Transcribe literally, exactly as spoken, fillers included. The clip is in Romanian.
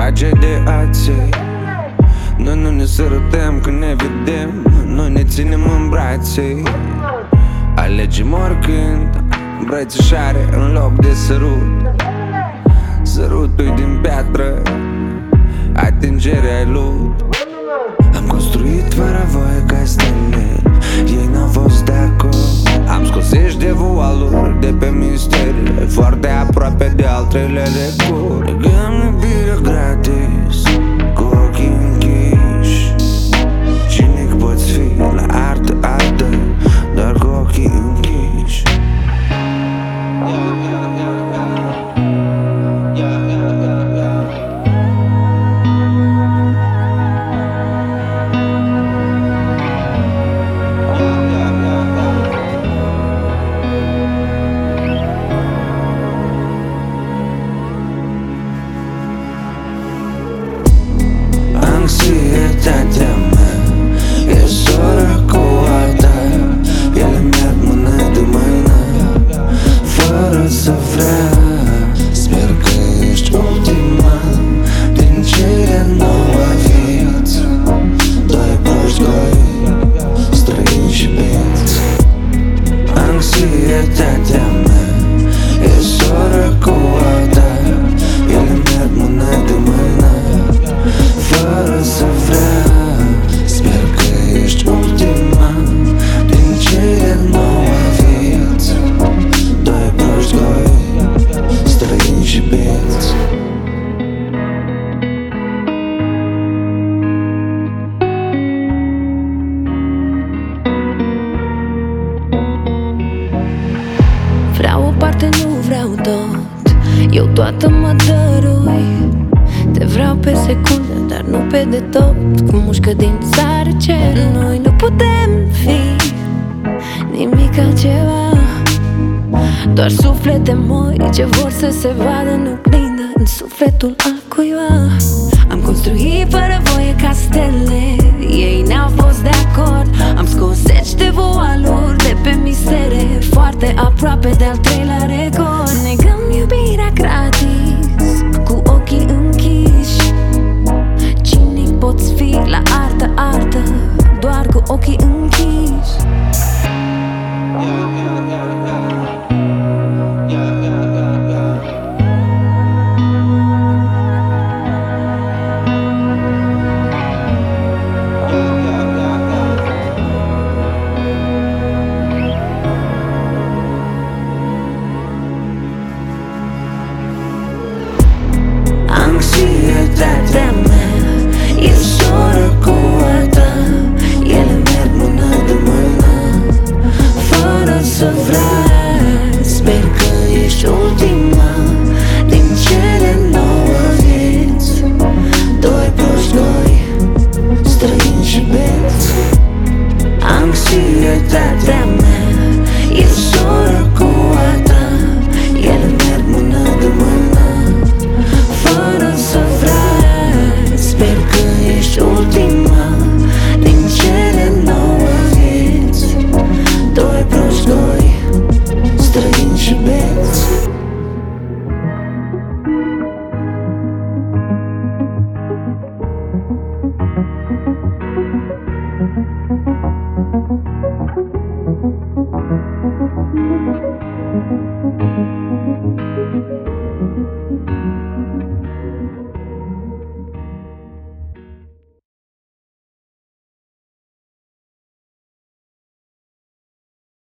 trage de ațe. Noi nu ne sărutăm când ne vedem, noi ne ținem în brațe. Alegem oricând îmbrățișare în loc de sărut. Sărutul din piatră, atingerea lut. Am construit fără voie castele, ei n-au fost de acord. Am scos zeci de voaluri de pe misterie, foarte aproape de al treilea record. Legăm iubire gratis, cu ochii închiși. Cinic poți fi la artă, artă, doar cu ochii închiși. Anxietatea mea e soră cu a ta. Ele merg mână de mână, fără să vrea. Sper că ești ultima din cele nouă vieți. Doi proști goi, străini și beți. Anxietatea mea e soră cu a ta. Ele merg mână de mână, fără să vrea. Sper că ești ultima din cele nouă vieți. Doi proști goi, străini și beți. Vreau o parte, nu vreau tot, eu toată mă dărui. Te vreau pe secundă, dar nu pe de tot. Cu mușcă din sare cer. Noi nu putem fi nimic altceva, doar suflete moi ce vor să se vadă în oglindă, în sufletul altcuiva. Am construit fără voie castele, ei n-au fost de acord. Am scos zeci de voaluri de pe mistere, foarte aproape de al treilea record. Negăm iubirea gratis, cu ochii închiși. Cinic poți fi la artă, artă, doar cu ochii închiși. Anxietatea mea e soră cu a ta. Ele merg mână de mână, fără să vrea. Sper că ești ultima din cele nouă vieți. Doi proști goi, străini și beți. Anxietatea mea e soră cu a ta. Ele merg mână de mână, fără să vrea. Sper că ești ultima din cele nouă vieți. Doi proști goi, străini și beți. Thank you.